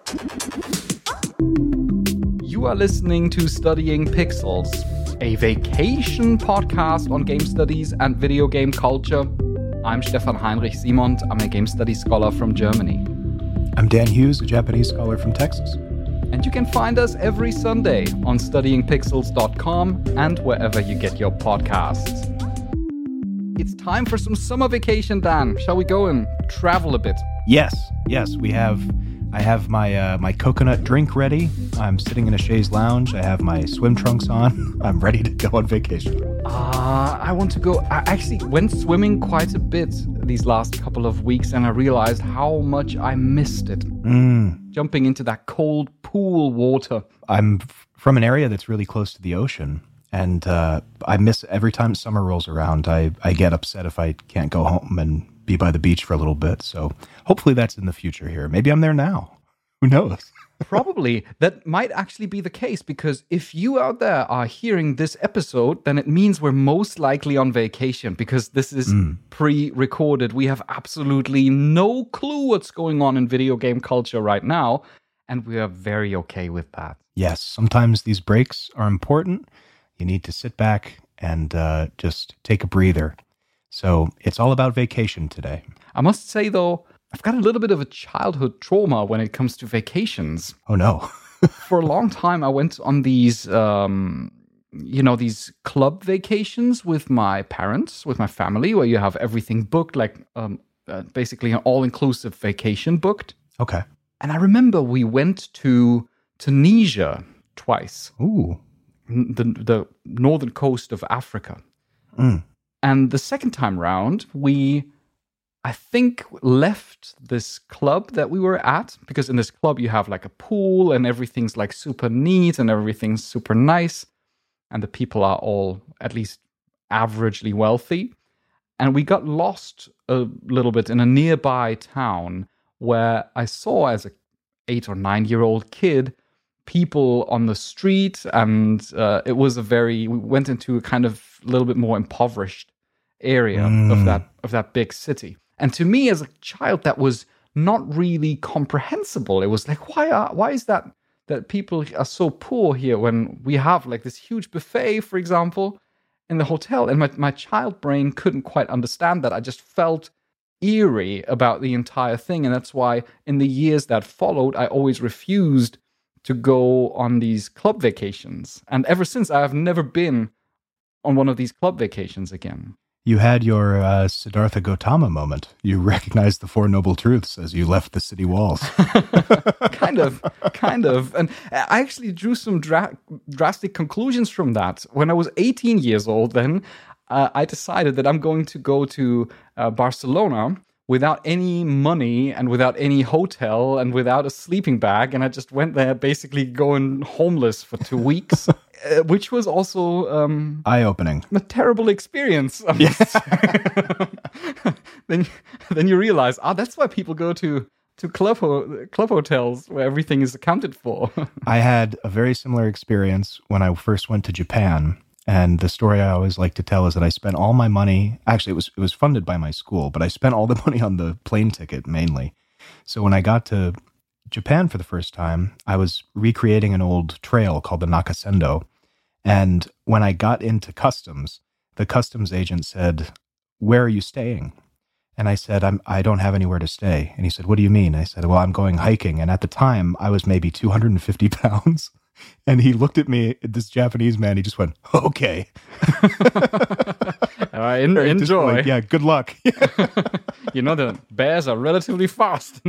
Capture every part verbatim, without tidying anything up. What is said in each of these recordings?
You are listening to Studying Pixels, a vacation podcast on game studies and video game culture. I'm Stefan Heinrich Simond. I'm a game studies scholar from Germany. I'm Dan Hughes, a Japanese scholar from Texas. And you can find us every Sunday on studying pixels dot com and wherever you get your podcasts. It's time for some summer vacation, Dan. Shall we go and travel a bit? Yes, yes, we have. I have my uh, my coconut drink ready. I'm sitting in a chaise lounge. I have my swim trunks on. I'm ready to go on vacation. Uh, I want to go. I actually went swimming quite a bit these last couple of weeks, and I realized how much I missed it. Mm. Jumping into that cold pool water. I'm f- from an area that's really close to the ocean, and uh, I miss every time summer rolls around. I, I get upset if I can't go home and be by the beach for a little bit. So hopefully that's in the future here. Maybe I'm there now. Who knows? Probably. That might actually be the case, because if you out there are hearing this episode, then it means we're most likely on vacation, because this is mm. pre-recorded. We have absolutely no clue what's going on in video game culture right now, and we are very okay with that. Yes, sometimes these breaks are important. You need to sit back and uh, just take a breather. So it's all about vacation today. I must say, though, I've got a little bit of a childhood trauma when it comes to vacations. Oh, no. For a long time, I went on these, um, you know, these club vacations with my parents, with my family, where you have everything booked, like um, uh, basically an all-inclusive vacation booked. Okay. And I remember we went to Tunisia twice. Ooh. The, the northern coast of Africa. Mm. And the second time round, we, I think, left this club that we were at, because in this club you have like a pool and everything's like super neat and everything's super nice. And the people are all at least averagely wealthy. And we got lost a little bit in a nearby town where I saw, as an eight or nine year old kid, people on the street, and uh, it was a very, we went into a kind of little bit more impoverished area mm. of that of that big city. And to me as a child, that was not really comprehensible. It was like, why are why is that that people are so poor here when we have like this huge buffet, for example, in the hotel? And my, my child brain couldn't quite understand that. I just felt eerie about the entire thing. And that's why in the years that followed, I always refused to go on these club vacations. And ever since, I have never been on one of these club vacations again. You had your uh, Siddhartha Gautama moment. You recognized the Four Noble Truths as you left the city walls. kind of, kind of. And I actually drew some dra- drastic conclusions from that. When I was eighteen years old, then uh, I decided that I'm going to go to uh, Barcelona without any money and without any hotel and without a sleeping bag. And I just went there basically going homeless for two weeks, uh, which was also um, eye-opening. A terrible experience. Yeah. then, then you realize, ah, that's why people go to, to club, ho- club hotels where everything is accounted for. I had a very similar experience when I first went to Japan. And the story I always like to tell is that I spent all my money, actually it was it was funded by my school, but I spent all the money on the plane ticket mainly. So when I got to Japan for the first time, I was recreating an old trail called the Nakasendo. And when I got into customs, the customs agent said, "Where are you staying?" And I said, I'm, I don't have anywhere to stay. And he said, "What do you mean?" I said, "Well, I'm going hiking." And at the time, I was maybe two hundred fifty pounds. And he looked at me, this Japanese man, he just went, "Okay." All right, en- enjoy. Like, yeah, good luck. You know, the bears are relatively fast.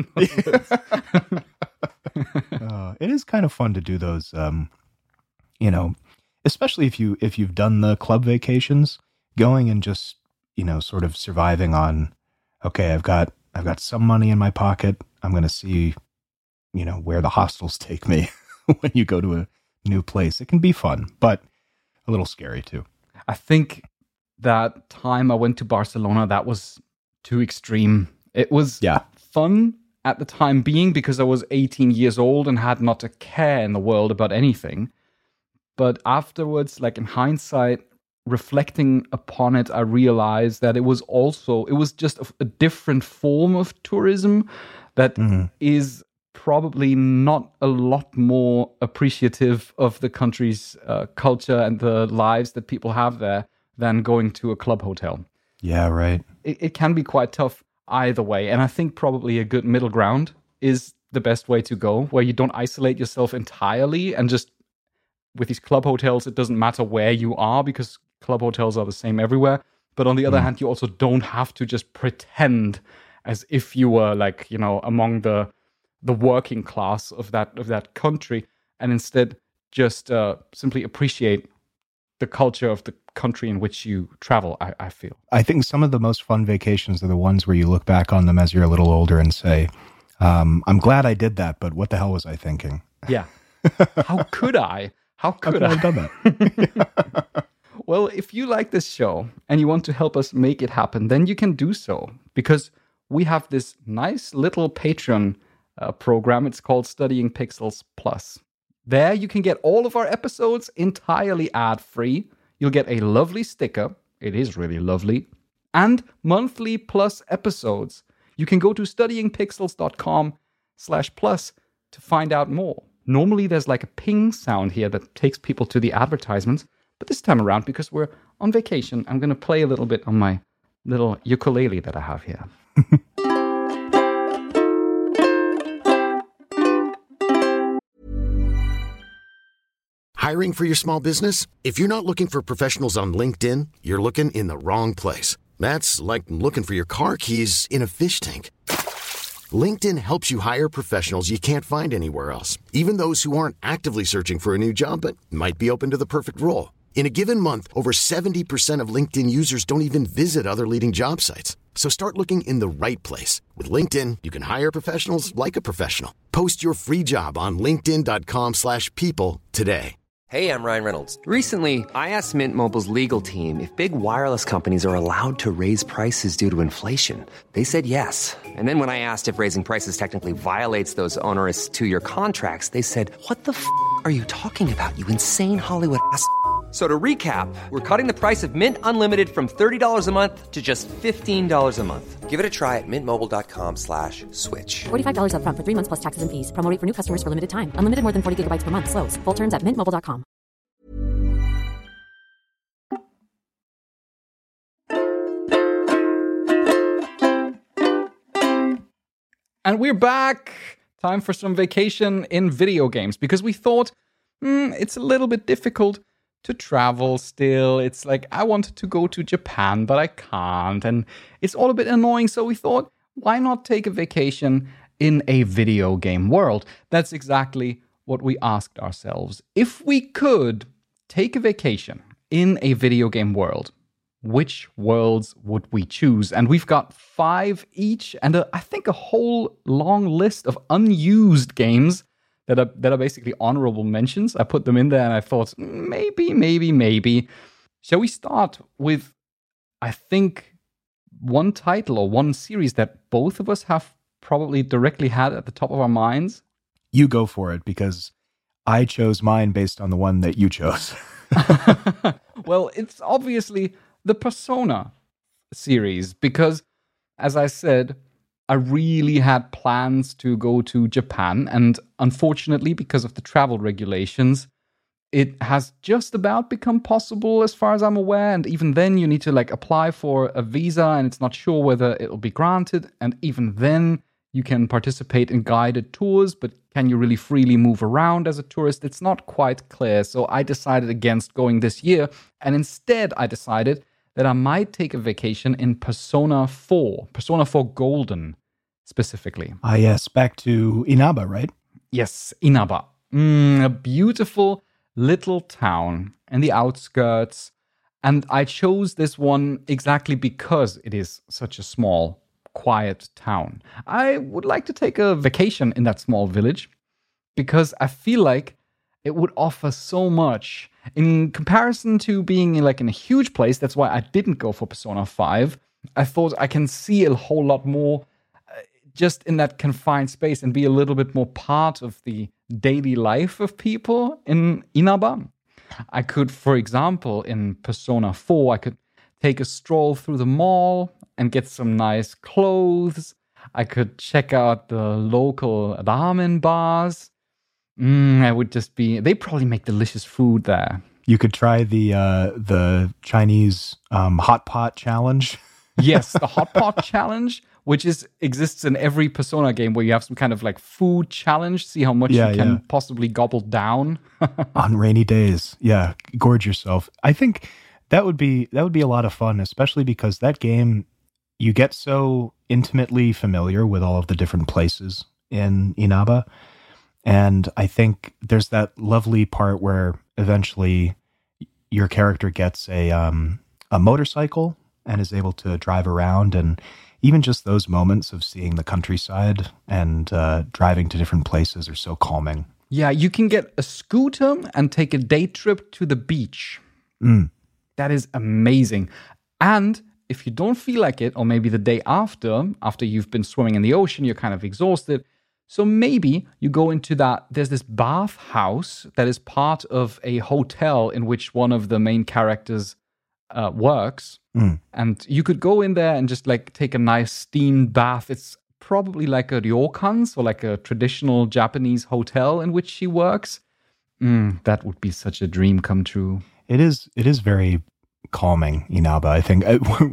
uh, it is kind of fun to do those, um, you know, especially if, you, if you've done the club vacations, going and just, you know, sort of surviving on, okay, I've got, I've got some money in my pocket. I'm going to see, you know, where the hostels take me. When you go to a new place, it can be fun, but a little scary too. I think that time I went to Barcelona, that was too extreme. It was yeah. fun at the time being because I was eighteen years old and had not a care in the world about anything. But afterwards, like in hindsight, reflecting upon it, I realized that it was also, it was just a, a different form of tourism that mm-hmm. is probably not a lot more appreciative of the country's uh, culture and the lives that people have there than going to a club hotel. Yeah, right. It, it can be quite tough either way. And I think probably a good middle ground is the best way to go, where you don't isolate yourself entirely and just, with these club hotels, it doesn't matter where you are because club hotels are the same everywhere. But on the other mm. hand, you also don't have to just pretend as if you were like, you know, among the the working class of that of that country, and instead just uh, simply appreciate the culture of the country in which you travel, I, I feel. I think some of the most fun vacations are the ones where you look back on them as you're a little older and say, um, I'm glad I did that, but what the hell was I thinking? Yeah. How could I? How could, How could I? I have done that? Well, if you like this show and you want to help us make it happen, then you can do so, because we have this nice little Patreon uh, program. It's called Studying Pixels Plus. There you can get all of our episodes entirely ad-free. You'll get a lovely sticker. It is really lovely. And monthly plus episodes. You can go to studyingpixels.com slash plus to find out more. Normally there's like a ping sound here that takes people to the advertisements. But this time around, because we're on vacation, I'm going to play a little bit on my little ukulele that I have here. Hiring for your small business? If you're not looking for professionals on LinkedIn, you're looking in the wrong place. That's like looking for your car keys in a fish tank. LinkedIn helps you hire professionals you can't find anywhere else, even those who aren't actively searching for a new job but might be open to the perfect role. In a given month, over seventy percent of LinkedIn users don't even visit other leading job sites. So start looking in the right place. With LinkedIn, you can hire professionals like a professional. Post your free job on linkedin.com slash people today. Hey, I'm Ryan Reynolds. Recently, I asked Mint Mobile's legal team if big wireless companies are allowed to raise prices due to inflation. They said yes. And then when I asked if raising prices technically violates those onerous two-year contracts, they said, what the f*** are you talking about, you insane Hollywood ass f- So to recap, we're cutting the price of Mint Unlimited from thirty dollars a month to just fifteen dollars a month. Give it a try at mintmobile.com slash switch. forty-five dollars up front for three months plus taxes and fees. Promo rate for new customers for limited time. Unlimited more than forty gigabytes per month. Slows full terms at mint mobile dot com. And we're back. Time for some vacation in video games, because we thought, hmm, it's a little bit difficult to travel still. It's like, I wanted to go to Japan, but I can't. And it's all a bit annoying. So we thought, why not take a vacation in a video game world? That's exactly what we asked ourselves. If we could take a vacation in a video game world, which worlds would we choose? And we've got five each, and a, I think a whole long list of unused games that are that are basically honorable mentions. I put them in there and I thought, maybe, maybe, maybe. Shall we start with, I think, one title or one series that both of us have probably directly had at the top of our minds? You go for it, because I chose mine based on the one that you chose. Well, it's obviously the Persona series, because, as I said, I really had plans to go to Japan, and unfortunately, because of the travel regulations, it has just about become possible as far as I'm aware, and even then you need to like apply for a visa, and it's not sure whether it'll be granted, and even then you can participate in guided tours, but can you really freely move around as a tourist? It's not quite clear, so I decided against going this year, and instead I decided that I might take a vacation in Persona four, Persona four Golden, specifically. Ah, yes, back to Inaba, right? Yes, Inaba. Mm, a beautiful little town in the outskirts. And I chose this one exactly because it is such a small, quiet town. I would like to take a vacation in that small village because I feel like it would offer so much in comparison to being in like in a huge place. That's why I didn't go for Persona five. I thought I can see a whole lot more just in that confined space and be a little bit more part of the daily life of people in Inaba. I could, for example, in Persona four, I could take a stroll through the mall and get some nice clothes. I could check out the local ramen bars. Mm, I would just be. They probably make delicious food there. You could try the uh, the Chinese um, hot pot challenge. Yes, the hot pot challenge, which is exists in every Persona game where you have some kind of like food challenge, see how much Yeah, you can yeah. possibly gobble down. On rainy days. Yeah, gorge yourself. I think that would be that would be a lot of fun, especially because that game, you get so intimately familiar with all of the different places in Inaba. And I think there's that lovely part where eventually your character gets a um, a motorcycle and is able to drive around, and even just those moments of seeing the countryside and uh, driving to different places are so calming. Yeah, you can get a scooter and take a day trip to the beach. Mm. That is amazing. And if you don't feel like it, or maybe the day after, after you've been swimming in the ocean, you're kind of exhausted. So maybe you go into that, there's this bath house that is part of a hotel in which one of the main characters uh, works. Mm. And you could go in there and just like take a nice steamed bath. It's probably like a ryokan, so like a traditional Japanese hotel in which she works. Mm, that would be such a dream come true. It is. It is very calming, Inaba. I think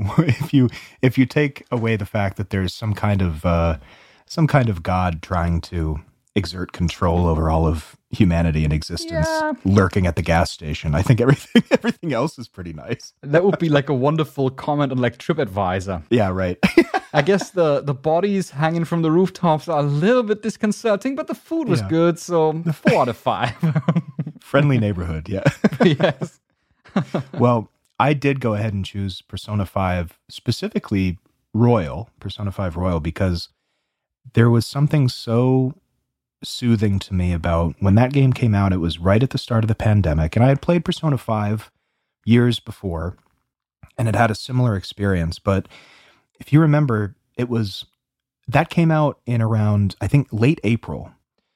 if you if you take away the fact that there's some kind of uh, some kind of god trying to exert control over all of humanity in existence, Yeah. lurking at the gas station, I think everything everything else is pretty nice. That would be like a wonderful comment on like TripAdvisor. Yeah, right. I guess the, the bodies hanging from the rooftops are a little bit disconcerting, but the food was Yeah. good, so four out of five. Friendly neighborhood. Yeah. Yes. Well, I did go ahead and choose Persona five, specifically Royal, Persona five Royal, because there was something so soothing to me about when that game came out. It was right at the start of the pandemic, and I had played Persona five years before and had had a similar experience. But if you remember, it was that came out in around, I think, late April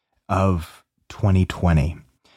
of twenty twenty.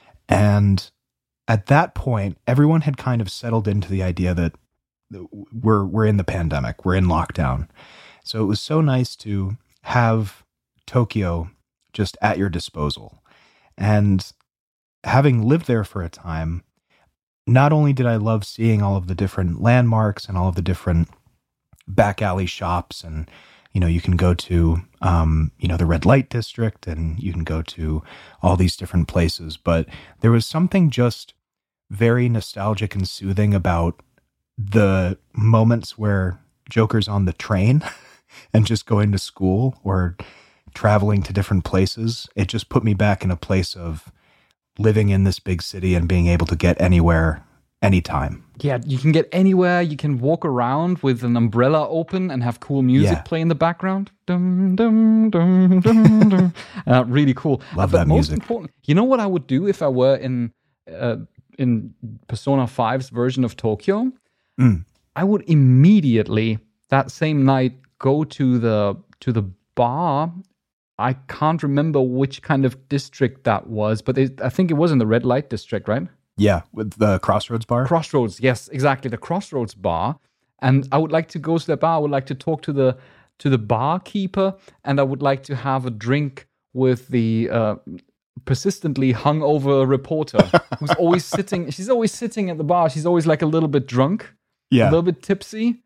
And at that point, everyone had kind of settled into the idea that we're we're in the pandemic, we're in lockdown. So it was so nice to have Tokyo just at your disposal. And having lived there for a time, not only did I love seeing all of the different landmarks and all of the different back alley shops, and you know, you can go to um, you know, the red light district, and you can go to all these different places, but there was something just very nostalgic and soothing about the moments where Joker's on the train and just going to school or traveling to different places. It just put me back in a place of living in this big city and being able to get anywhere, anytime. Yeah, you can get anywhere. You can walk around with an umbrella open and have cool music Yeah. play in the background. Dum, dum, dum, dum, dum. Uh, really cool. Love but that most music. important, you know what I would do if I were in uh, in Persona five's version of Tokyo? Mm. I would immediately that same night go to the to the bar. I can't remember which kind of district that was, but it, I think it was in the red light district, right? Yeah, with the Crossroads bar. Crossroads, yes, exactly, the Crossroads bar. And I would like to go to that bar. I would like to talk to the to the barkeeper, and I would like to have a drink with the uh, persistently hungover reporter who's always sitting. She's always sitting at the bar. She's always like a little bit drunk, a Yeah, little bit tipsy.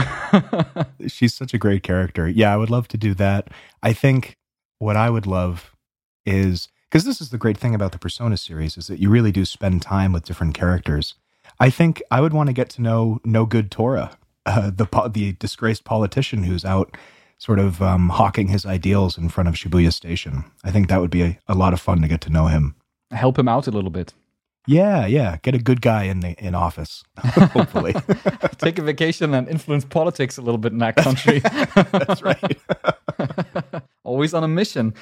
she's such a great character. Yeah, I would love to do that. I think what I would love is, because this is the great thing about the Persona series, is that you really do spend time with different characters. I think I would want to get to know No Good Tora, uh, the po- the disgraced politician who's out sort of um, hawking his ideals in front of Shibuya Station. I think that would be a, a lot of fun to get to know him. Help him out a little bit. Yeah, yeah. Get a good guy in the in office, hopefully. Take a vacation and influence politics a little bit in that country. That's right. Always on a mission.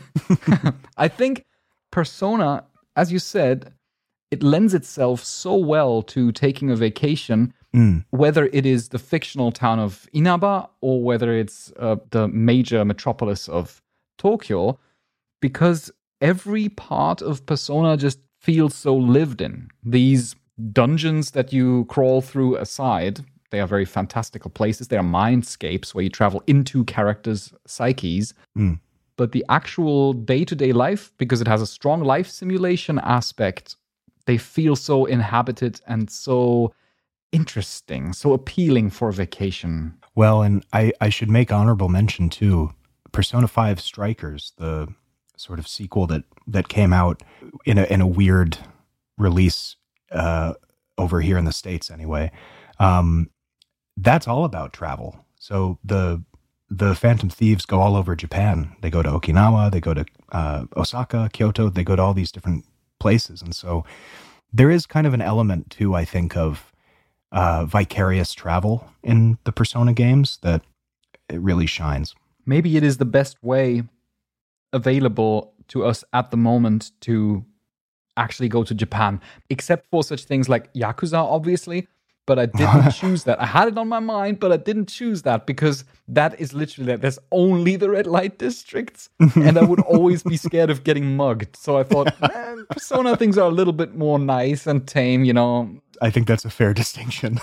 I think Persona, as you said, it lends itself so well to taking a vacation, Mm. whether it is the fictional town of Inaba or whether it's uh, the major metropolis of Tokyo, because every part of Persona just feels so lived in. These dungeons that you crawl through aside, They are very fantastical places. They are mindscapes where you travel into characters' psyches. Mm. But the actual day-to-day life, because it has a strong life simulation aspect, they feel so inhabited and so interesting, so appealing for a vacation. Well, and I, I should make honorable mention, too, Persona five Strikers, the sort of sequel that, that came out in a in a weird release uh, over here in the States anyway. Um, that's all about travel. So the the Phantom Thieves go all over Japan. They go to Okinawa, they go to uh, Osaka, Kyoto, they go to all these different places. And so there is kind of an element, too, I think, of uh, vicarious travel in the Persona games that it really shines. Maybe it is the best way available to us at the moment to actually go to Japan, except for such things like Yakuza, obviously. But I didn't choose that. I had it on my mind, but I didn't choose that because that is literally that. There's only the red light districts, and I would always be scared of getting mugged. So I thought, eh, Persona things are a little bit more nice and tame, you know. I think that's a fair distinction.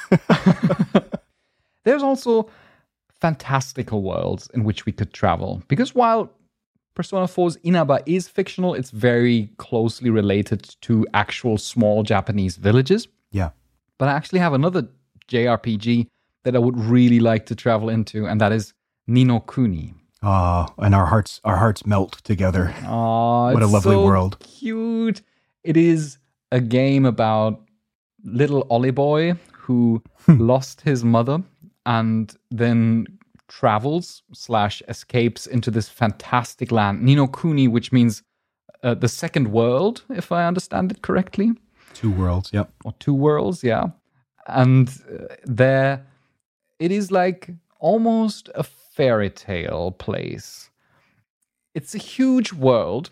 There's also fantastical worlds in which we could travel. Because while Persona four's Inaba is fictional, it's very closely related to actual small Japanese villages. Yeah. But I actually have another J R P G that I would really like to travel into, and that is Ni no Kuni. Oh, and our hearts our hearts melt together. Oh, what a lovely so world. Cute. It is a game about little Ollie boy who lost his mother and then travels slash escapes into this fantastic land, Ni no Kuni, which means uh, the second world, if I understand it correctly. Two worlds, yep. Or two worlds, yeah. And uh, there, it is like almost a fairy tale place. It's a huge world,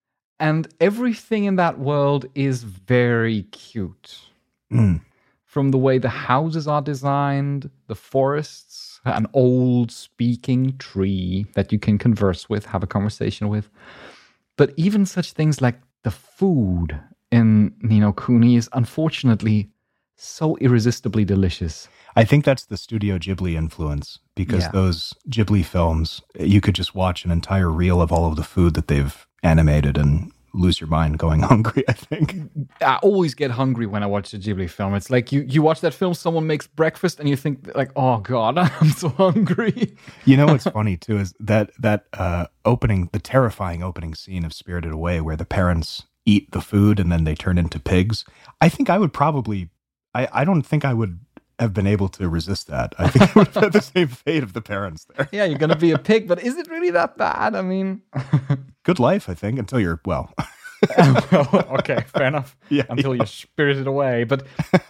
and everything in that world is very cute. Mm. From the way the houses are designed, the forests, an old speaking tree that you can converse with, have a conversation with. But even such things like the food in Ni no Kuni is unfortunately so irresistibly delicious. I think that's the Studio Ghibli influence, because Yeah. those Ghibli films, you could just watch an entire reel of all of the food that they've animated and lose your mind going hungry, I think. I always get hungry when I watch a Ghibli film. It's like you, you watch that film, someone makes breakfast, and you think like, oh God, I'm so hungry. You know what's funny too is that that uh, opening, the terrifying opening scene of Spirited Away, where the parents eat the food and then they turn into pigs. I think I would probably, I, I don't think I would have been able to resist that. I think I would have had the same fate of the parents there. Yeah, you're going to be a pig, but is it really that bad? I mean... Good life, I think, until you're, well... well, okay, fair enough. Yeah, until yeah. you're spirited away. But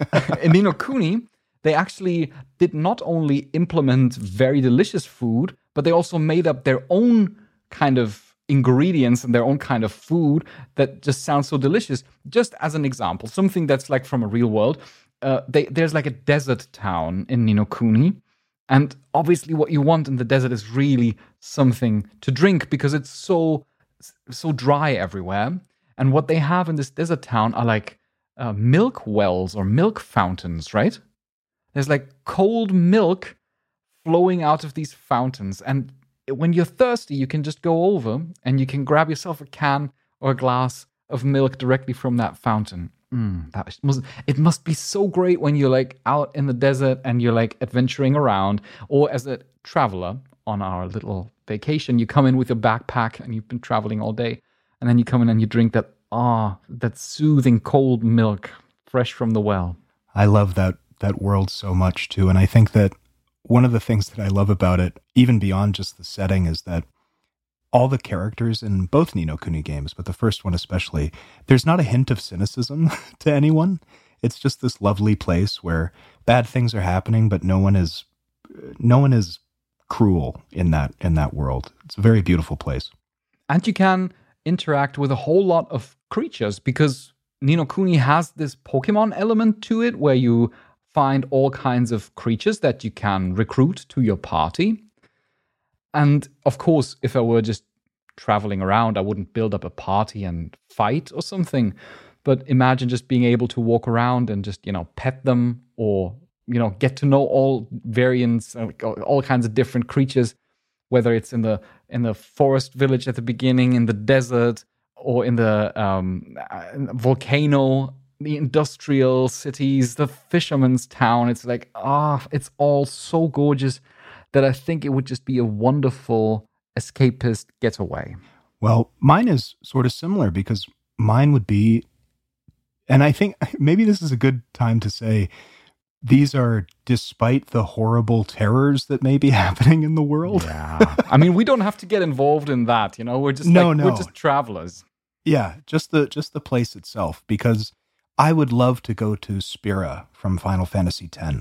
in Ni no Kuni, they actually did not only implement very delicious food, but they also made up their own kind of ingredients and their own kind of food that just sounds so delicious. Just as an example, something that's like from a real world, uh, they, there's like a desert town in Ni no Kuni, and obviously what you want in the desert is really something to drink because it's so so dry everywhere. And what they have in this desert town are like uh, milk wells or milk fountains, right? There's like cold milk flowing out of these fountains, and when you're thirsty, you can just go over and you can grab yourself a can or a glass of milk directly from that fountain. Mm, that must, it must be so great when you're like out in the desert and you're like adventuring around, or as a traveler on our little vacation, you come in with your backpack and you've been traveling all day, and then you come in and you drink that, ah, that soothing cold milk fresh from the well. I love that that world so much too, and I think that one of the things that I love about it, even beyond just the setting, is that all the characters in both Ni no Kuni games, but the first one especially, there's not a hint of cynicism to anyone. It's just this lovely place where bad things are happening, but no one is no one is cruel in that in that world. It's a very beautiful place. And you can interact with a whole lot of creatures because Ni no Kuni has this Pokemon element to it where you find all kinds of creatures that you can recruit to your party. And of course, if I were just traveling around, I wouldn't build up a party and fight or something. But imagine just being able to walk around and just, you know, pet them or you know, get to know all variants, uh, all kinds of different creatures, whether it's in the in the forest village at the beginning, in the desert, or in the um, volcano, the industrial cities, the fisherman's town. It's like, ah, oh, it's all so gorgeous that I think it would just be a wonderful escapist getaway. Well, mine is sort of similar because mine would be, and I think maybe this is a good time to say, these are despite the horrible terrors that may be happening in the world. Yeah. I mean, we don't have to get involved in that, you know? We're just no, like, no. we're just travelers. Yeah, just the just the place itself, because I would love to go to Spira from Final Fantasy X.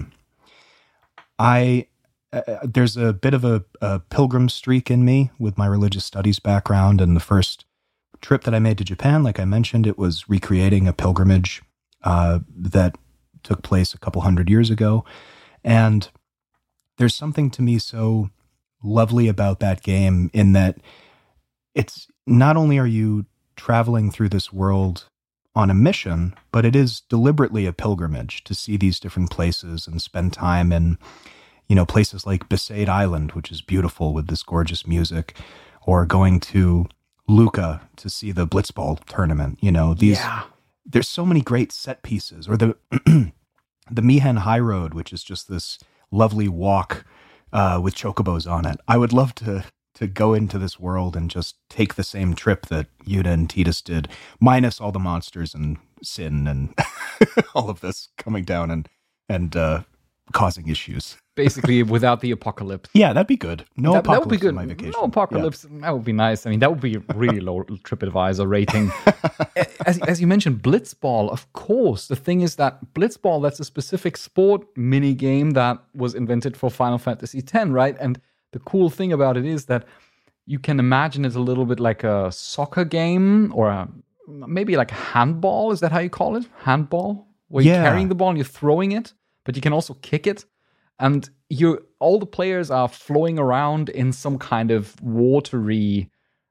I uh, there's a bit of a, a pilgrim streak in me with my religious studies background, and the first trip that I made to Japan, like I mentioned, it was recreating a pilgrimage uh, that took place a couple hundred years ago. And there's something to me so lovely about that game in that it's not only are you traveling through this world on a mission, but it is deliberately a pilgrimage to see these different places and spend time in, you know, places like Besaid Island, which is beautiful with this gorgeous music, or going to Lucca to see the Blitzball tournament. You know, these, yeah. There's so many great set pieces, or the, the Mihen High Road, which is just this lovely walk uh, with chocobos on it. I would love to to go into this world and just take the same trip that Yuta and Tidus did, minus all the monsters and sin and all of this coming down and and uh, causing issues. Basically, without the apocalypse. Yeah, that'd be good. No that, apocalypse that would be good. on my vacation. No apocalypse. Yeah. That would be nice. I mean, that would be really low TripAdvisor rating. as, as you mentioned, Blitzball, of course. The thing is that Blitzball, that's a specific sport mini game that was invented for Final Fantasy X, right? And the cool thing about it is that you can imagine it a little bit like a soccer game, or a, maybe like handball. Is that how you call it? Handball? Where you're yeah. carrying the ball and you're throwing it, but you can also kick it. And you, all the players are flowing around in some kind of watery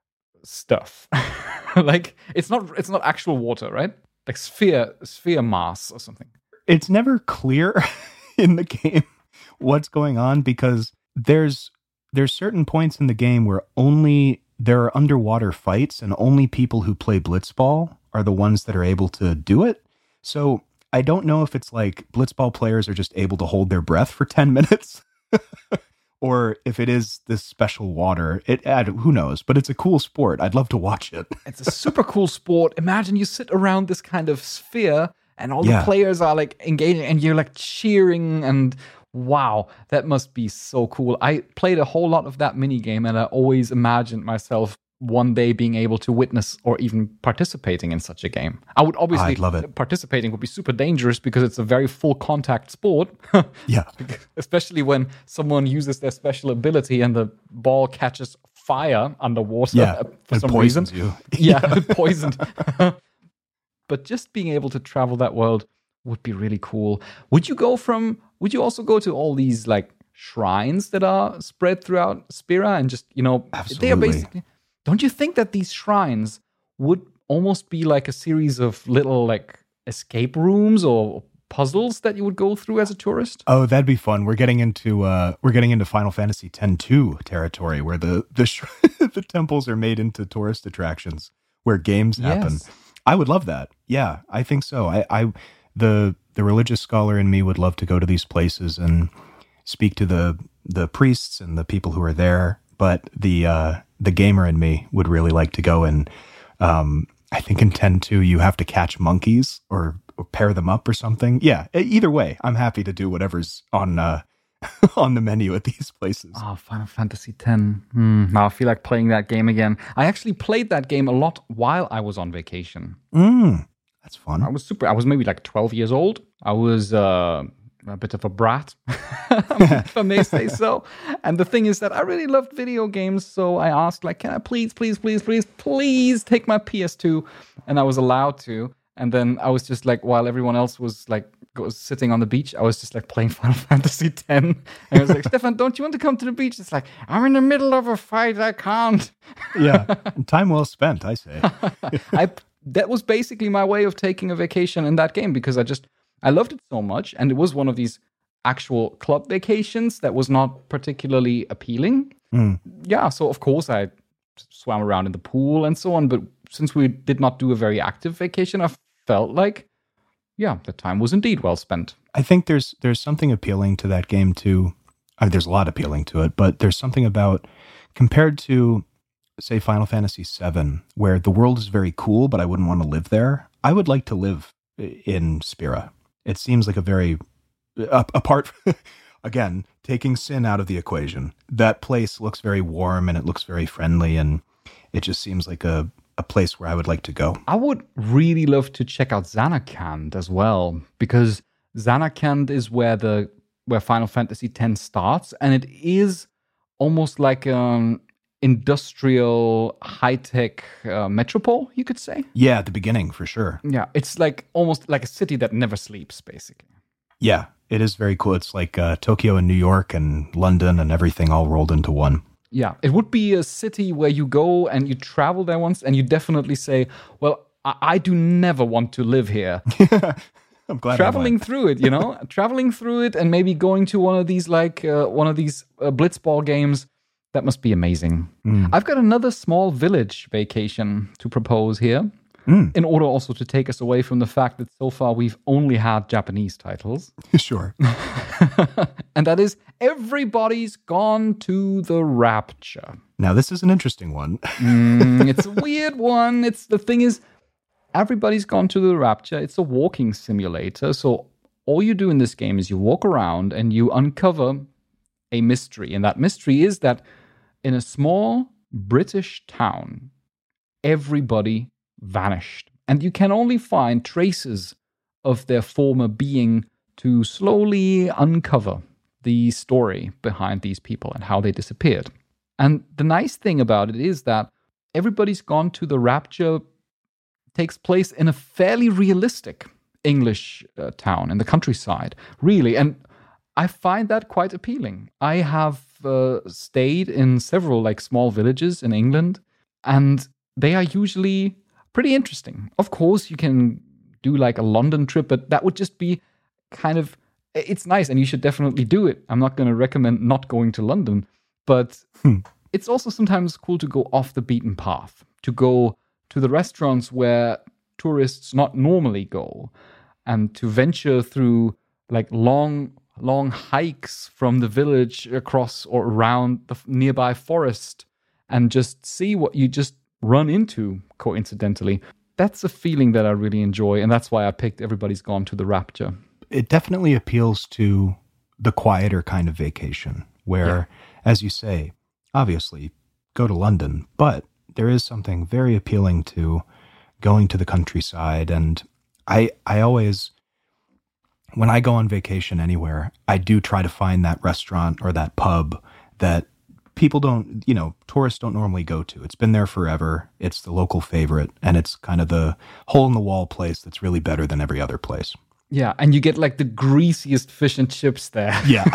stuff. Like it's not, it's not actual water, right? Like sphere, sphere mass or something. It's never clear in the game what's going on, because there's there's certain points in the game where only there are underwater fights, and only people who play Blitzball are the ones that are able to do it. So I don't know if it's like Blitzball players are just able to hold their breath for ten minutes or if it is this special water. It uh, who knows, but it's a cool sport. I'd love to watch it. It's a super cool sport. Imagine you sit around this kind of sphere and all yeah. the players are like engaging and you're like cheering, and wow, that must be so cool. I played a whole lot of that mini game, and I always imagined myself one day being able to witness or even participating in such a game. I would obviously I'd love it. Participating would be super dangerous because it's a very full contact sport. Yeah. Especially when someone uses their special ability and the ball catches fire underwater yeah. for it some poisons reason. You. Yeah, poisoned. But just being able to travel that world would be really cool. Would you go from would you also go to all these like shrines that are spread throughout Spira and just, you know, Absolutely. they are basically, don't you think that these shrines would almost be like a series of little like escape rooms or puzzles that you would go through as a tourist? Oh, that'd be fun. We're getting into uh, we're getting into Final Fantasy X two territory, where the the, sh- the temples are made into tourist attractions where games happen. Yes. I would love that. Yeah, I think so. I, I the the religious scholar in me would love to go to these places and speak to the the priests and the people who are there. But the uh, the gamer in me would really like to go, and um, I think in X two you have to catch monkeys or, or pair them up or something. Yeah, either way, I'm happy to do whatever's on uh, on the menu at these places. Oh, Final Fantasy X. Hmm. Now I feel like playing that game again. I actually played that game a lot while I was on vacation. Mm, that's fun. I was super. I was maybe like twelve years old. I was uh, a bit of a brat, if I may say so. And the thing is that I really loved video games, so I asked, like, can I please, please, please, please, please take my P S two? And I was allowed to. And then I was just like, while everyone else was like was sitting on the beach, I was just like playing Final Fantasy X. And I was like, Stefan, don't you want to come to the beach? It's like, I'm in the middle of a fight. I can't. Yeah, time well spent, I say. I that was basically my way of taking a vacation in that game, because I just I loved it so much, and it was one of these actual club vacations that was not particularly appealing. Mm. Yeah, so of course I swam around in the pool and so on, but since we did not do a very active vacation, I felt like, yeah, the time was indeed well spent. I think there's there's something appealing to that game too. I mean, there's a lot appealing to it, but there's something about, compared to, say, Final Fantasy seven, where the world is very cool, but I wouldn't want to live there. I would like to live in Spira. It seems like a very, uh, apart, again, taking sin out of the equation, that place looks very warm and it looks very friendly, and it just seems like a, a place where I would like to go. I would really love to check out Zanarkand as well, because Zanarkand is where the where Final Fantasy X starts, and it is almost like an industrial, high-tech uh, metropole, you could say. Yeah, at the beginning, for sure. Yeah, it's like almost like a city that never sleeps, basically. Yeah, it is very cool. It's like uh, Tokyo and New York and London and everything all rolled into one. Yeah, it would be a city where you go and you travel there once, and you definitely say, well, I, I do never want to live here. I'm glad traveling through it, you know, traveling through it, and maybe going to one of these like uh, one of these uh, blitzball games. That must be amazing. Mm. I've got another small village vacation to propose here, mm. in order also to take us away from the fact that so far we've only had Japanese titles. Sure. And that is Everybody's Gone to the Rapture. Now this is an interesting one. mm, it's a weird one. It's the thing is. Everybody's Gone to the Rapture. It's a walking simulator. So all you do in this game is you walk around and you uncover a mystery. And that mystery is that in a small British town, everybody vanished. And you can only find traces of their former being to slowly uncover the story behind these people and how they disappeared. And the nice thing about it is that Everybody's Gone to the Rapture takes place in a fairly realistic English uh, town in the countryside, really. And I find that quite appealing. I have uh, stayed in several like small villages in England, and they are usually pretty interesting. Of course, you can do like a London trip, but that would just be kind of, it's nice and you should definitely do it. I'm not going to recommend not going to London, but hmm. it's also sometimes cool to go off the beaten path, to go to the restaurants where tourists not normally go, and to venture through like long, long hikes from the village across or around the nearby forest and just see what you just run into coincidentally. That's a feeling that I really enjoy, and that's why I picked Everybody's Gone to the Rapture. It definitely appeals to the quieter kind of vacation where, yeah. as you say, obviously go to London, but there is something very appealing to going to the countryside. And I I always, when I go on vacation anywhere, I do try to find that restaurant or that pub that people don't, you know, tourists don't normally go to. It's been there forever. It's the local favorite. And it's kind of the hole-in-the-wall place that's really better than every other place. Yeah, and you get like the greasiest fish and chips there. Yeah.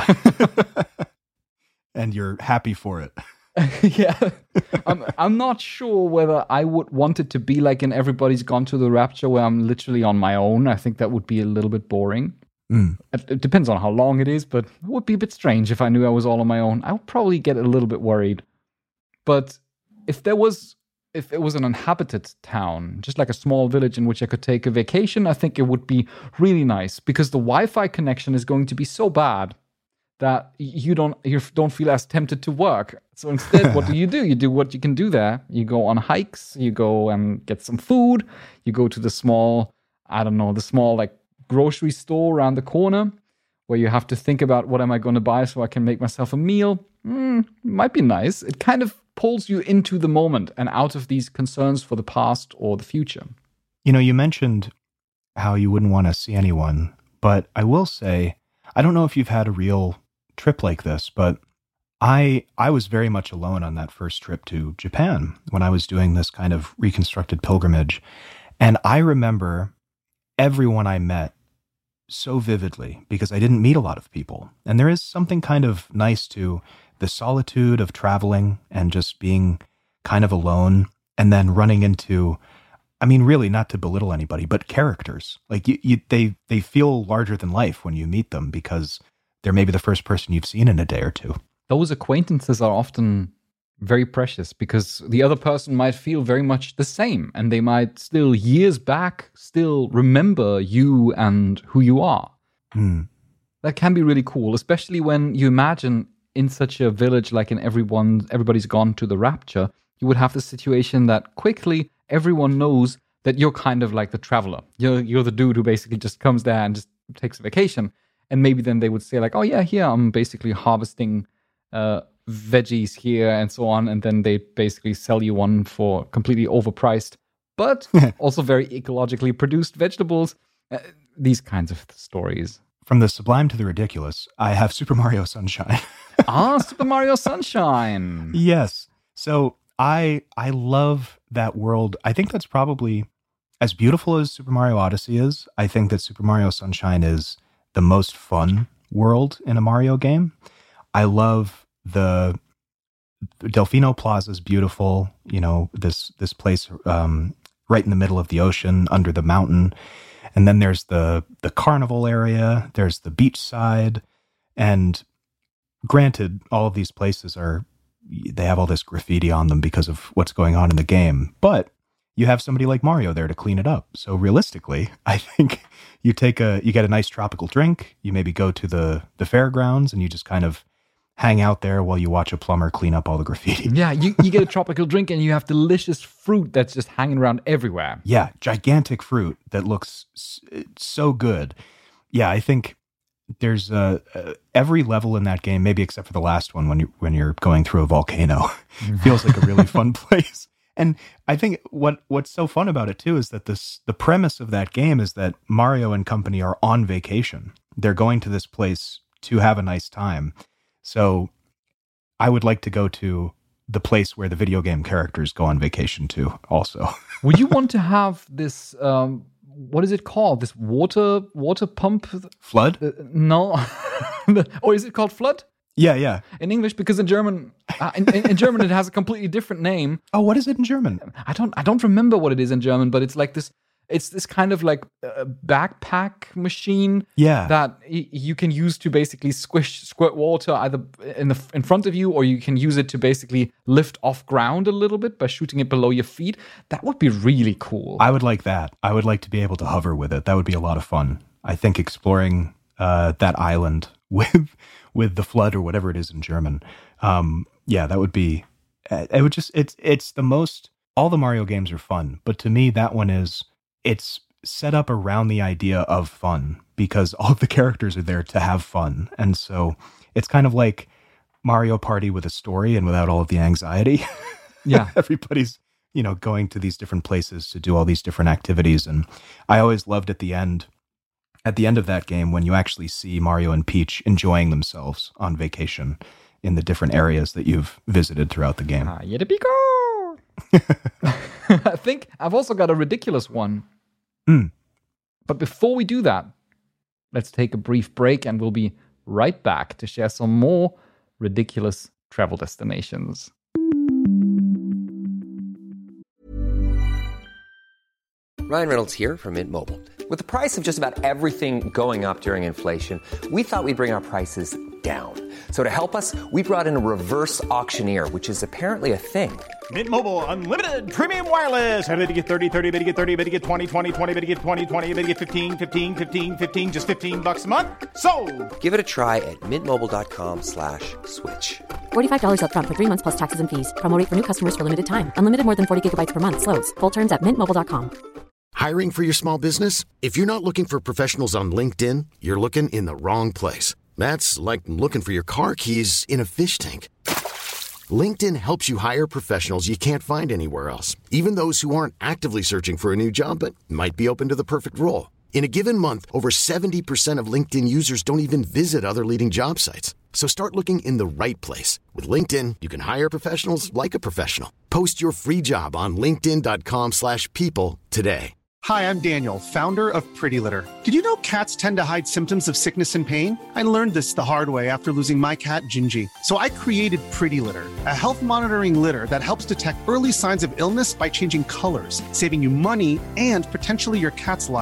And you're happy for it. Yeah, I'm, I'm not sure whether I would want it to be like in Everybody's Gone to the Rapture where I'm literally on my own. I think that would be a little bit boring. Mm. It, it depends on how long it is, but it would be a bit strange if I knew I was all on my own. I would probably get a little bit worried. But if there was, if it was an inhabited town, just like a small village in which I could take a vacation, I think it would be really nice because the Wi-Fi connection is going to be so bad that you don't you don't feel as tempted to work. So instead, what do you do? You do what you can do there. You go on hikes, you go and get some food, you go to the small, I don't know, the small like grocery store around the corner where you have to think about what am I going to buy so I can make myself a meal. Mm, might be nice. It kind of pulls you into the moment and out of these concerns for the past or the future. You know, you mentioned how you wouldn't want to see anyone, but I will say, I don't know if you've had a real trip like this, but I I was very much alone on that first trip to Japan when I was doing this kind of reconstructed pilgrimage. And I remember everyone I met so vividly because I didn't meet a lot of people. And there is something kind of nice to the solitude of traveling and just being kind of alone and then running into, I mean, really not to belittle anybody, but characters. Like you, you they, they feel larger than life when you meet them because they're maybe the first person you've seen in a day or two. Those acquaintances are often very precious because the other person might feel very much the same, and they might still, years back, still remember you and who you are. Hmm. That can be really cool, especially when you imagine in such a village like in everyone, everybody's gone to the rapture, you would have the situation that quickly everyone knows that you're kind of like the traveler. You're you're the dude who basically just comes there and just takes a vacation. And maybe then they would say like, oh yeah, here I'm basically harvesting uh, veggies here and so on. And then they basically sell you one for completely overpriced, but also very ecologically produced vegetables. Uh, these kinds of stories. From the sublime to the ridiculous, I have Super Mario Sunshine. ah, Super Mario Sunshine. Yes. So I I love that world. I think that's probably as beautiful as Super Mario Odyssey is. I think that Super Mario Sunshine is the most fun world in a Mario game. I love the Delfino Plaza is beautiful. You know, this this place um, right in the middle of the ocean, under the mountain. And then there's the the carnival area, there's the beach side, and granted, all of these places are, they have all this graffiti on them because of what's going on in the game, but you have somebody like Mario there to clean it up. So realistically, I think you take a, you get a nice tropical drink, you maybe go to the, the fairgrounds and you just kind of hang out there while you watch a plumber clean up all the graffiti. Yeah, you, you get a tropical drink and you have delicious fruit that's just hanging around everywhere. Yeah, gigantic fruit that looks so good. Yeah, I think there's uh, uh, every level in that game, maybe except for the last one when you when you're going through a volcano, feels like a really fun place. And I think what what's so fun about it too is that this the premise of that game is that Mario and company are on vacation. They're going to this place to have a nice time. So I would like to go to the place where the video game characters go on vacation to also. Would you want to have this, um, what is it called? This water water pump? Flood? Uh, no. Or is it called flood? Yeah, yeah. In English, because in German, uh, in, in, in German it has a completely different name. Oh, what is it in German? I don't I don't remember what it is in German, but it's like this, it's this kind of like uh, backpack machine yeah. that y- you can use to basically squish, squirt water either in the in front of you, or you can use it to basically lift off ground a little bit by shooting it below your feet. That would be really cool. I would like that. I would like to be able to hover with it. That would be a lot of fun. I think exploring uh, that island with with the flood or whatever it is in German. Um, yeah, that would be. It would just. It's it's the most. All the Mario games are fun, but to me, that one is. It's set up around the idea of fun because all of the characters are there to have fun. And so it's kind of like Mario Party with a story and without all of the anxiety. Yeah. Everybody's, you know, going to these different places to do all these different activities. And I always loved at the end, at the end of that game, when you actually see Mario and Peach enjoying themselves on vacation in the different areas that you've visited throughout the game. Ah, yippee-go! I think I've also got a ridiculous one. Mm. But before we do that, let's take a brief break and we'll be right back to share some more ridiculous travel destinations. Ryan Reynolds here from Mint Mobile. With the price of just about everything going up during inflation, we thought we'd bring our prices down. So to help us, we brought in a reverse auctioneer, which is apparently a thing. Mint Mobile Unlimited Premium Wireless. How to get thirty, thirty, bit to get thirty, bit to get twenty, twenty, twenty, bit to get twenty, twenty, bit to get fifteen, fifteen, fifteen, fifteen, just fifteen bucks a month? Sold! Give it a try at mintmobile.com slash switch. forty-five dollars up front for three months plus taxes and fees. Promo rate for new customers for limited time. Unlimited more than forty gigabytes per month. Slows full terms at mint mobile dot com. Hiring for your small business? If you're not looking for professionals on LinkedIn, you're looking in the wrong place. That's like looking for your car keys in a fish tank. LinkedIn helps you hire professionals you can't find anywhere else, even those who aren't actively searching for a new job but might be open to the perfect role. In a given month, over seventy percent of LinkedIn users don't even visit other leading job sites. So start looking in the right place. With LinkedIn, you can hire professionals like a professional. Post your free job on linkedin.com slash people today. Hi, I'm Daniel, founder of Pretty Litter. Did you know cats tend to hide symptoms of sickness and pain? I learned this the hard way after losing my cat, Gingy. So I created Pretty Litter, a health monitoring litter that helps detect early signs of illness by changing colors, saving you money and potentially your cat's life.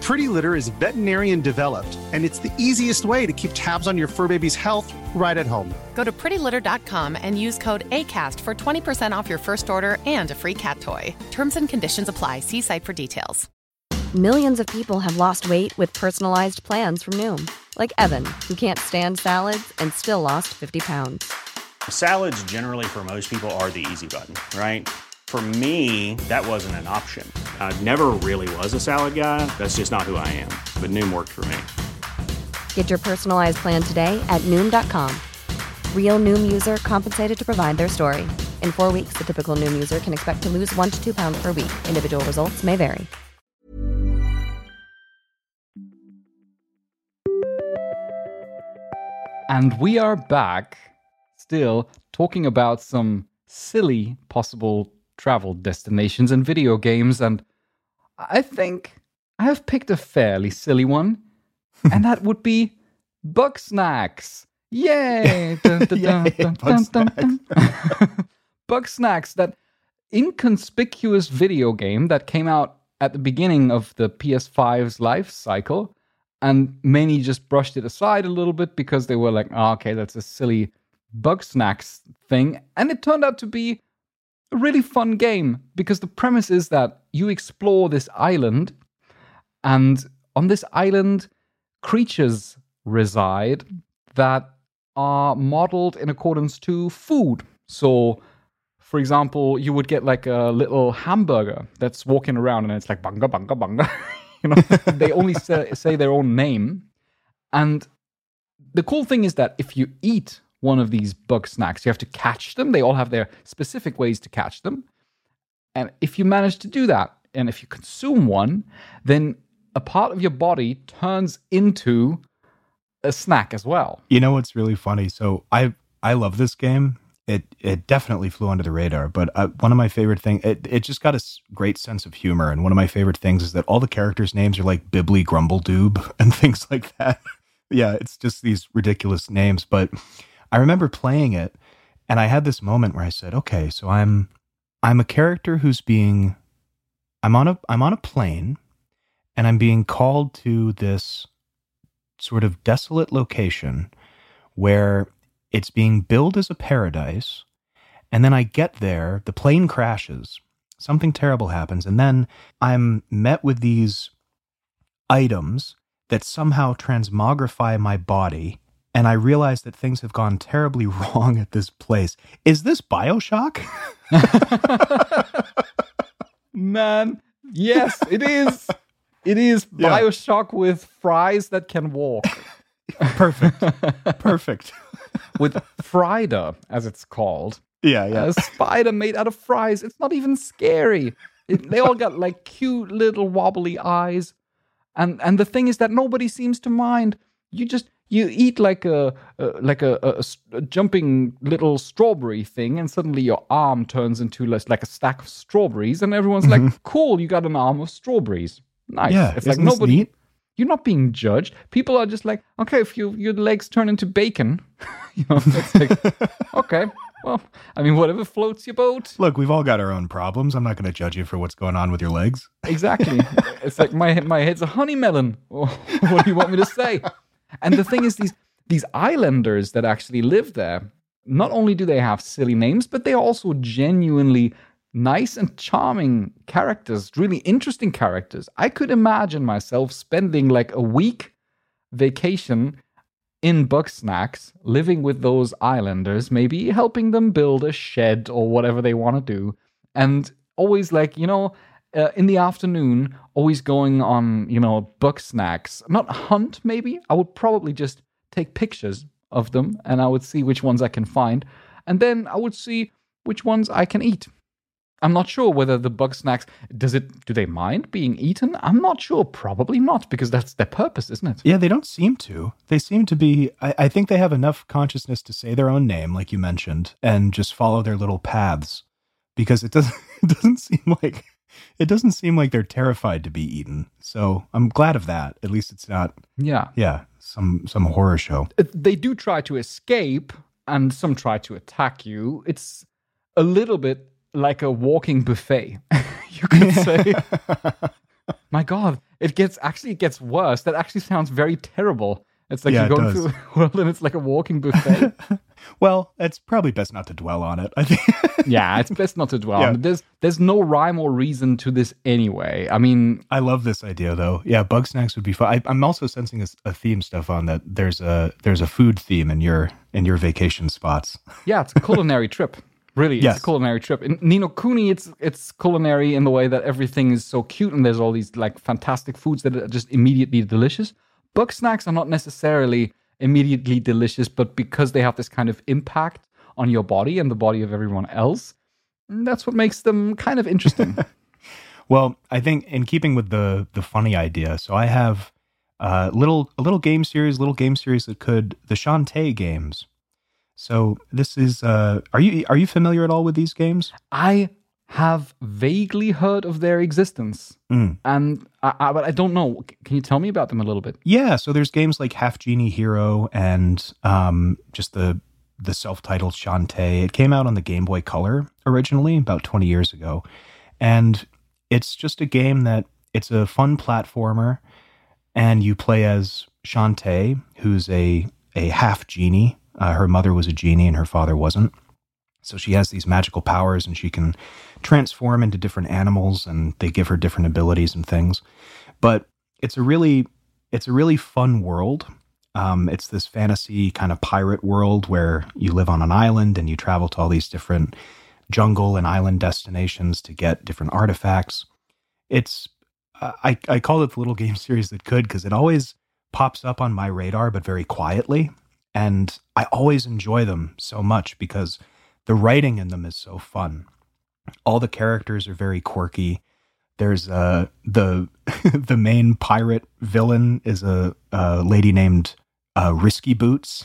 Pretty Litter is veterinarian developed, and it's the easiest way to keep tabs on your fur baby's health right at home. Go to pretty litter dot com and use code ACAST for twenty percent off your first order and a free cat toy. Terms and conditions apply. See site for details. Millions of people have lost weight with personalized plans from Noom. Like Evan, who can't stand salads and still lost fifty pounds. Salads generally for most people are the easy button, right? For me, that wasn't an option. I never really was a salad guy. That's just not who I am. But Noom worked for me. Get your personalized plan today at Noom dot com. Real Noom user compensated to provide their story. In four weeks, the typical Noom user can expect to lose one to two pounds per week. Individual results may vary. And we are back, still talking about some silly possible travel destinations and video games, and I think I have picked a fairly silly one, and that would be Bugsnax. Yay! Dun, dun, dun, Yay, dun, dun, dun, dun. Bugsnax, that inconspicuous video game that came out at the beginning of the P S five's life cycle, and many just brushed it aside a little bit because they were like, oh, okay, that's a silly Bugsnax thing, and it turned out to be a really fun game because the premise is that you explore this island, and on this island, creatures reside that are modeled in accordance to food. So, for example, you would get like a little hamburger that's walking around, and it's like bunga bunga bunga. You know, they only say, say their own name, and the cool thing is that if you eat one of these Bugsnax, you have to catch them. They all have their specific ways to catch them. And if you manage to do that, and if you consume one, then a part of your body turns into a snack as well. You know what's really funny? So I I love this game. It it definitely flew under the radar, but uh, one of my favorite things, it, it just got a s- great sense of humor. And one of my favorite things is that all the characters' names are like Bibbly Grumbledoob and things like that. Yeah, it's just these ridiculous names, but I remember playing it, and I had this moment where I said, "Okay, so I'm I'm a character who's being I'm on a I'm on a plane, and I'm being called to this sort of desolate location where it's being billed as a paradise, and then I get there, the plane crashes, something terrible happens, and then I'm met with these items that somehow transmogrify my body." And I realized that things have gone terribly wrong at this place. Is this BioShock? Man, yes, it is. It is Yeah. BioShock with fries that can walk. Perfect. Perfect. With Frider, as it's called. Yeah, yeah. A spider made out of fries. It's not even scary. It, they all got like cute little wobbly eyes. And and the thing is that nobody seems to mind. You just... You eat like a uh, like a, a, a jumping little strawberry thing, and suddenly your arm turns into less like a stack of strawberries, and everyone's like, "Cool, you got an arm of strawberries. Nice." Yeah, it's like isn't this nobody. neat? You're not being judged. People are just like, "Okay, if you, your legs turn into bacon, you know, it's like, okay, well, I mean, whatever floats your boat." Look, we've all got our own problems. I'm not going to judge you for what's going on with your legs. Exactly. It's like my my head's a honey melon. What do you want me to say? And the thing is, these these islanders that actually live there, not only do they have silly names, but they are also genuinely nice and charming characters, really interesting characters. I could imagine myself spending like a week vacation in Bugsnax, living with those islanders, maybe helping them build a shed or whatever they want to do. And always like, you know, Uh, in the afternoon, always going on, you know, Bugsnax. Not hunt, maybe. I would probably just take pictures of them, and I would see which ones I can find. And then I would see which ones I can eat. I'm not sure whether the Bugsnax, does it, do they mind being eaten? I'm not sure. Probably not, because that's their purpose, isn't it? Yeah, they don't seem to. They seem to be, I, I think they have enough consciousness to say their own name, like you mentioned, and just follow their little paths. Because it doesn't, it doesn't seem like... It doesn't seem like they're terrified to be eaten. So I'm glad of that. At least it's not, Yeah. yeah, some some horror show. They do try to escape, and some try to attack you. It's a little bit like a walking buffet, you could say. My God, it gets actually it gets worse. That actually sounds very terrible. It's like Yeah, you it go does. through the world and it's like a walking buffet. Well, it's probably best not to dwell on it. I think. Yeah, it's best not to dwell Yeah. on it. There's there's no rhyme or reason to this anyway. I mean, I love this idea, though. Yeah, bug snacks would be fun. I, I'm also sensing a, a theme, Stefan, that there's a there's a food theme in your in your vacation spots. yeah, it's a culinary trip. Really, Yes. it's a culinary trip. In Ni no Kuni, it's it's culinary in the way that everything is so cute and there's all these like fantastic foods that are just immediately delicious. Bug snacks are not necessarily immediately delicious, but because they have this kind of impact on your body and the body of everyone else, that's what makes them kind of interesting. Well, I think in keeping with the the funny idea, so I have a little a little game series, little game series that could the Shantae games. So this is uh, are you are you familiar at all with these games? I have vaguely heard of their existence, Mm. and I, I, but I don't know. C- Can you tell me about them a little bit? Yeah, so there's games like Half Genie Hero and um, just the the self-titled Shantae. It came out on the Game Boy Color originally about twenty years ago, and it's just a game that it's a fun platformer, and you play as Shantae, who's a a half genie. Uh, her mother was a genie and her father wasn't. So she has these magical powers and she can transform into different animals and they give her different abilities and things. But it's a really, it's a really fun world. Um, it's this fantasy kind of pirate world where you live on an island and you travel to all these different jungle and island destinations to get different artifacts. It's, uh, I, I call it the little game series that could, because it always pops up on my radar, but very quietly. And I always enjoy them so much because the writing in them is so fun. All the characters are very quirky. There's uh, the the main pirate villain is a, a lady named uh, Risky Boots.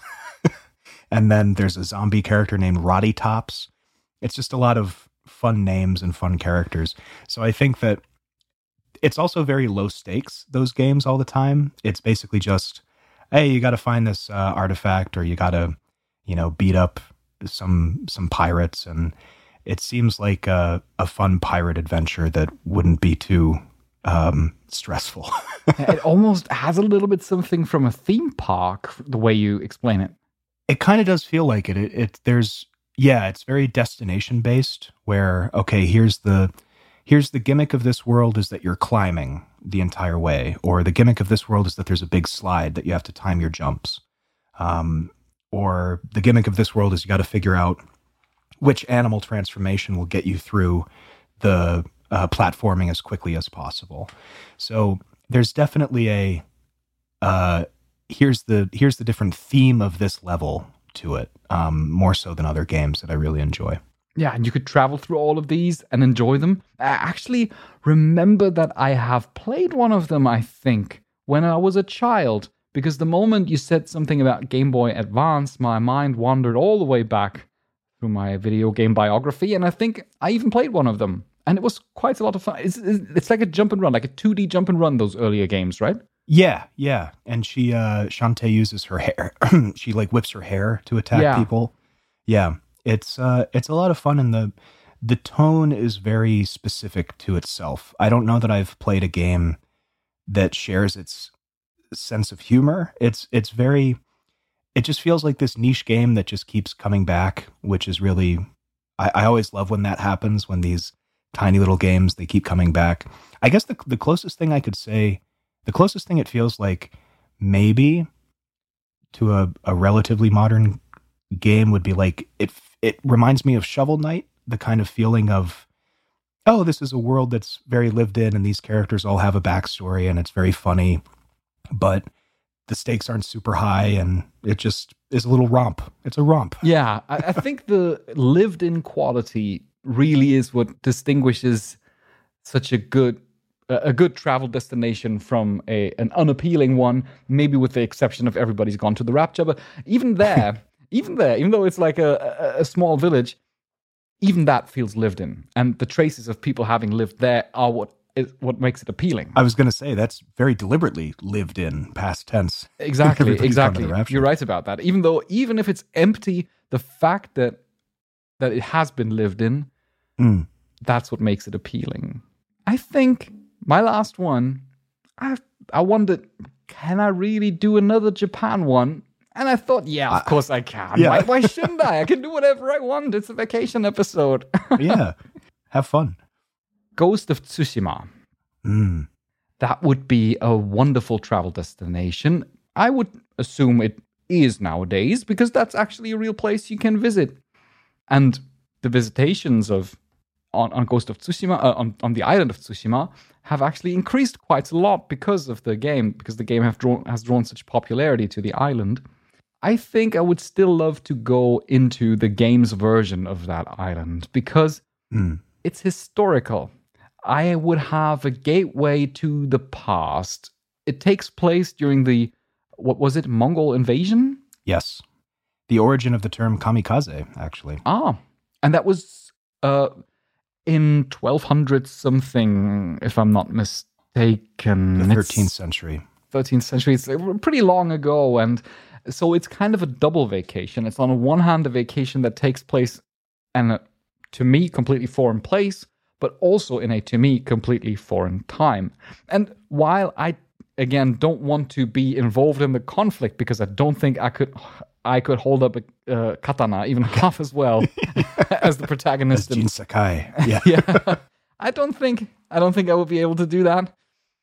And then there's a zombie character named Roddy Tops. It's just a lot of fun names and fun characters. So I think that it's also very low stakes, those games all the time. It's basically just, hey, you got to find this uh, artifact, or you got to, you know, beat up some some pirates, and it seems like a, a fun pirate adventure that wouldn't be too um, stressful. It almost has a little bit something from a theme park, the way you explain it. It kind of does feel like it. It, it. There's yeah, it's very destination based. Where okay, here's the here's the gimmick of this world is that you're climbing the entire way, or the gimmick of this world is that there's a big slide that you have to time your jumps, um, or the gimmick of this world is you got to figure out which animal transformation will get you through the uh, platforming as quickly as possible. So there's definitely a uh, here's the here's the different theme of this level to it, um, more so than other games that I really enjoy. Yeah, and you could travel through all of these and enjoy them. I actually remember that I have played one of them, I think, when I was a child. Because the moment you said something about Game Boy Advance, my mind wandered all the way back through my video game biography. And I think I even played one of them. And it was quite a lot of fun. It's, it's like a jump and run, like a two D jump and run, those earlier games, right? Yeah, yeah. And she, uh, Shantae uses her hair. She like whips her hair to attack Yeah. people. Yeah. It's uh, it's a lot of fun, and the the tone is very specific to itself. I don't know that I've played a game that shares its sense of humor. It's it's very, it just feels like this niche game that just keeps coming back, which is really, I, I always love when that happens, when these tiny little games, they keep coming back. I guess the the closest thing I could say, the closest thing it feels like maybe to a, a relatively modern game would be like, it it reminds me of Shovel Knight, the kind of feeling of, oh, this is a world that's very lived in and these characters all have a backstory and it's very funny, but the stakes aren't super high and it just is a little romp. It's a romp. Yeah, I, I think the lived-in quality really is what distinguishes such a good a good travel destination from a an unappealing one, maybe with the exception of Everybody's Gone to the Rapture. But even there, even there, even though it's like a, a, a small village, even that feels lived in. And the traces of people having lived there are what is what makes it appealing. I was going to say that's very deliberately lived in past tense. Exactly, Everybody's Gone to exactly. the Rapture. You're right about that. Even though, even if it's empty, the fact that that it has been lived in, Mm. that's what makes it appealing. I think my last one, I I wondered, can I really do another Japan one? And I thought, yeah, of course I can. Yeah. Why, why shouldn't I? I can do whatever I want. It's a vacation episode. Yeah, have fun. Ghost of Tsushima. Mm. That would be a wonderful travel destination. I would assume it is nowadays, because that's actually a real place you can visit. And the visitations of on, on Ghost of Tsushima, uh, on, on the island of Tsushima, have actually increased quite a lot because of the game, because the game have drawn, has drawn such popularity to the island. I think I would still love to go into the game's version of that island, because Mm. it's historical. I would have a gateway to the past. It takes place during the, what was it, Mongol invasion? Yes. The origin of the term kamikaze, actually. Ah, and that was uh, in twelve hundred something, if I'm not mistaken. The It's thirteenth century. thirteenth century. It's pretty long ago, and so it's kind of a double vacation. It's on one hand a vacation that takes place in a, to me, completely foreign place, but also in a, to me, completely foreign time. And while I, again, don't want to be involved in the conflict, because I don't think I could I could hold up a uh, katana even half as well as the protagonist. As Jin Sakai. Yeah. Yeah, I don't think I don't think I would be able to do that.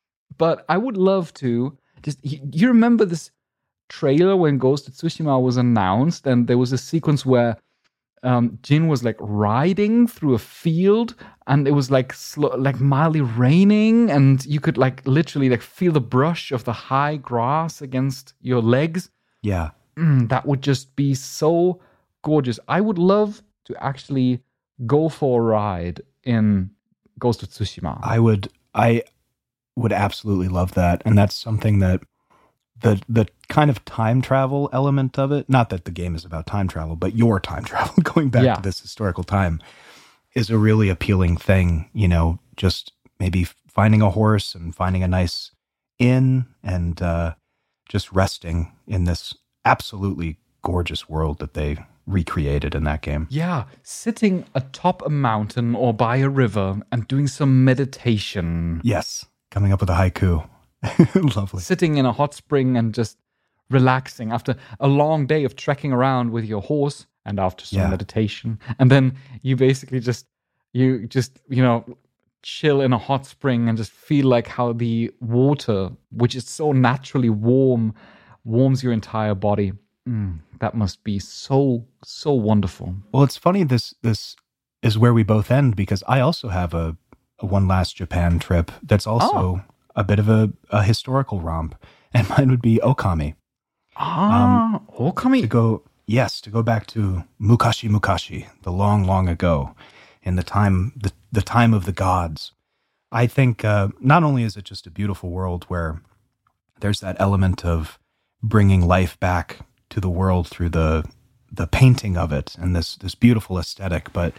But I would love to. Just you, you remember this trailer when Ghost of Tsushima was announced, and there was a sequence where um, Jin was like riding through a field, and it was like slow, like mildly raining, and you could like literally like feel the brush of the high grass against your legs. Yeah. Mm, that would just be so gorgeous. I would love to actually go for a ride in Ghost of Tsushima. I would I would absolutely love that. And that's something that the the kind of time travel element of it, not that the game is about time travel, but your time travel, going back Yeah. to this historical time, is a really appealing thing. You know, just maybe finding a horse and finding a nice inn and uh, just resting in this absolutely gorgeous world that they recreated in that game. Yeah, sitting atop a mountain or by a river and doing some meditation. Yes, coming up with a haiku. Lovely. Sitting in a hot spring and just relaxing after a long day of trekking around with your horse and after some Yeah. meditation. And then you basically just, you just, you know, chill in a hot spring and just feel like how the water, which is so naturally warm, warms your entire body. Mm, that must be so, so wonderful. Well, it's funny this this is where we both end, because I also have a, a one last Japan trip that's also Oh. a bit of a, a historical romp, and mine would be Okami. Ah, Okami. To go, yes, to go back to Mukashi Mukashi, the long, long ago, in the time the, the time of the gods. I think uh, not only is it just a beautiful world where there's that element of bringing life back to the world through the the painting of it and this this beautiful aesthetic, but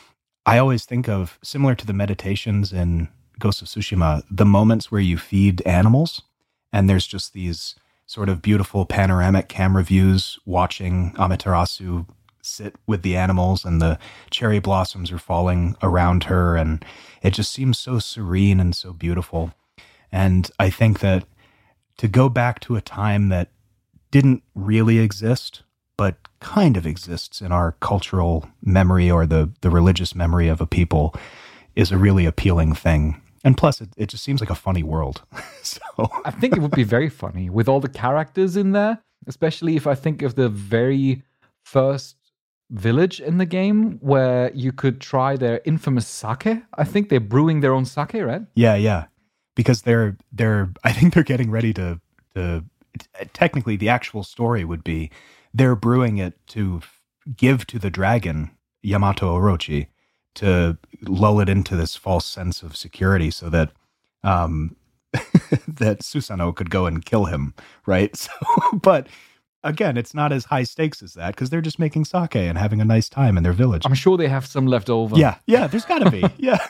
I always think of, similar to the meditations in Ghost of Tsushima, the moments where you feed animals, and there's just these sort of beautiful panoramic camera views watching Amaterasu sit with the animals, and the cherry blossoms are falling around her, and it just seems so serene and so beautiful. And I think that to go back to a time that didn't really exist, but kind of exists in our cultural memory or the, the religious memory of a people, is a really appealing thing. And plus, it, it just seems like a funny world. So I think it would be very funny with all the characters in there, especially if I think of the very first village in the game where you could try their infamous sake. I think they're brewing their own sake, right? yeah, yeah, because they're they're I think they're getting ready to to technically the actual story would be they're brewing it to give to the dragon Yamato Orochi to lull it into this false sense of security, so that um that Susanoo could go and kill him, right? So, but again, it's not as high stakes as that, because they're just making sake and having a nice time in their village. I'm sure they have some left over. Yeah, yeah, there's got to be. Yeah.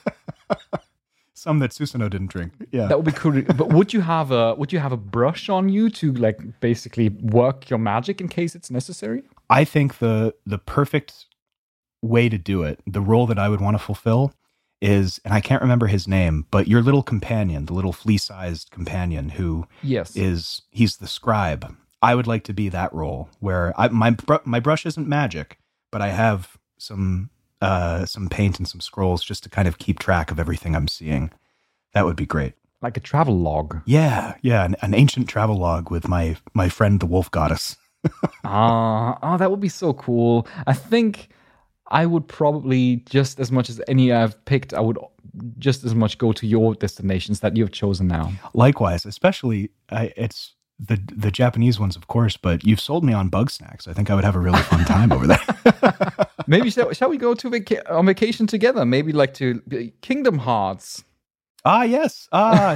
Some that Susanoo didn't drink. Yeah. That would be cool. But would you have a would you have a brush on you to like basically work your magic in case it's necessary? I think the the perfect way to do it, the role that I would want to fulfill, is, and I can't remember his name, but your little companion, the little flea-sized companion who Yes. is, he's the scribe. I would like to be that role where I, my br- my brush isn't magic, but I have some uh, some paint and some scrolls just to kind of keep track of everything I'm seeing. That would be great. Like a travel log. Yeah, yeah, an, an ancient travel log with my my friend the wolf goddess. Ah, oh, that would be so cool. I think I would probably, just as much as any I've picked, I would just as much go to your destinations that you've chosen now. Likewise, especially I, it's the the Japanese ones, of course, but you've sold me on bug snacks. I think I would have a really fun time over there. Maybe shall, shall we go to vaca- on vacation together? Maybe like to Kingdom Hearts. Ah, yes. Ah.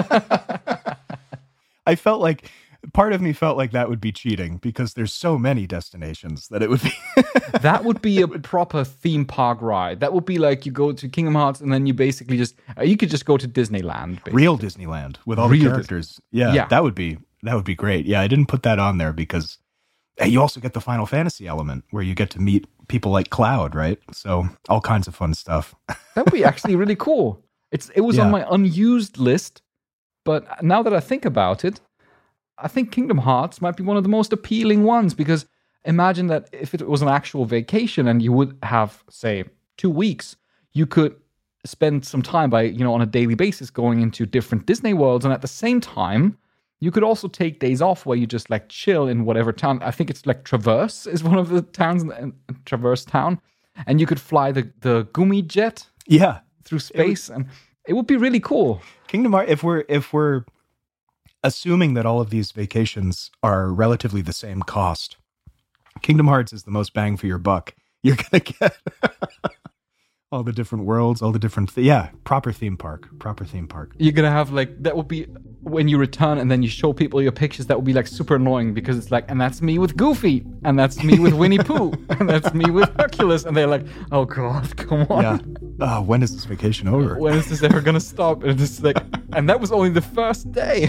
I felt like, part of me felt like that would be cheating because there's so many destinations that it would be. That would be a proper theme park ride. That would be like you go to Kingdom Hearts and then you basically just, uh, you could just go to Disneyland. Basically. Real Disneyland with all Real the characters. Yeah, yeah, that would be, that would be great. Yeah, I didn't put that on there because hey, you also get the Final Fantasy element where you get to meet people like Cloud, right? So all kinds of fun stuff. That would be actually really cool. It's It was Yeah. on my unused list, but now that I think about it, I think Kingdom Hearts might be one of the most appealing ones because imagine that if it was an actual vacation and you would have, say, two weeks, you could spend some time by, you know, on a daily basis going into different Disney worlds. And at the same time, you could also take days off where you just like chill in whatever town. I think it's like Traverse is one of the towns, in Traverse Town. And you could fly the, the Gumi jet Yeah. through space, it would, and it would be really cool. Kingdom Hearts, if we're, if we're assuming that all of these vacations are relatively the same cost, Kingdom Hearts is the most bang for your buck. You're going to get all the different worlds, all the different, th- yeah, proper theme park, proper theme park. You're gonna have like, that would be when you return and then you show people your pictures, that would be like super annoying because it's like, and that's me with Goofy, and that's me with Winnie Pooh, and that's me with Hercules, and they're like, oh god, come on. Yeah. Uh, when is this vacation over? When is this ever gonna stop? And it's like, and that was only the first day.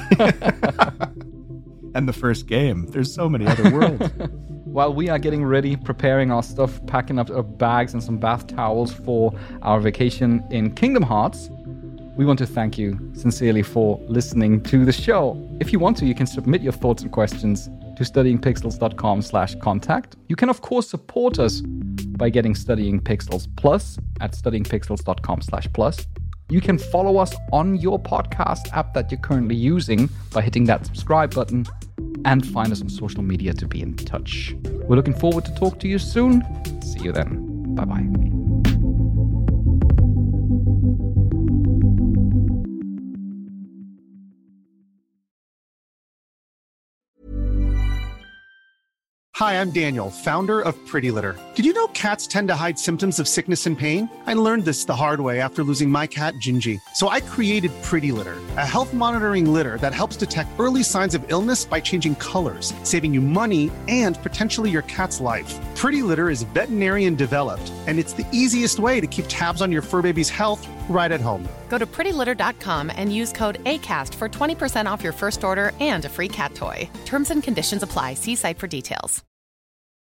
And the first game. There's so many other worlds. While we are getting ready, preparing our stuff, packing up our bags and some bath towels for our vacation in Kingdom Hearts, we want to thank you sincerely for listening to the show. If you want to, you can submit your thoughts and questions to studyingpixels.com slash contact. You can, of course, support us by getting Studying Pixels Plus at studyingpixels.com slash plus. You can follow us on your podcast app that you're currently using by hitting that subscribe button, and find us on social media to be in touch. We're looking forward to talk to you soon. See you then. Bye-bye. Hi, I'm Daniel, founder of Pretty Litter. Did you know cats tend to hide symptoms of sickness and pain? I learned this the hard way after losing my cat, Gingy. So I created Pretty Litter, a health monitoring litter that helps detect early signs of illness by changing colors, saving you money and potentially your cat's life. Pretty Litter is veterinarian developed, and it's the easiest way to keep tabs on your fur baby's health right at home. Go to pretty litter dot com and use code ACAST for twenty percent off your first order and a free cat toy. Terms and conditions apply. See site for details.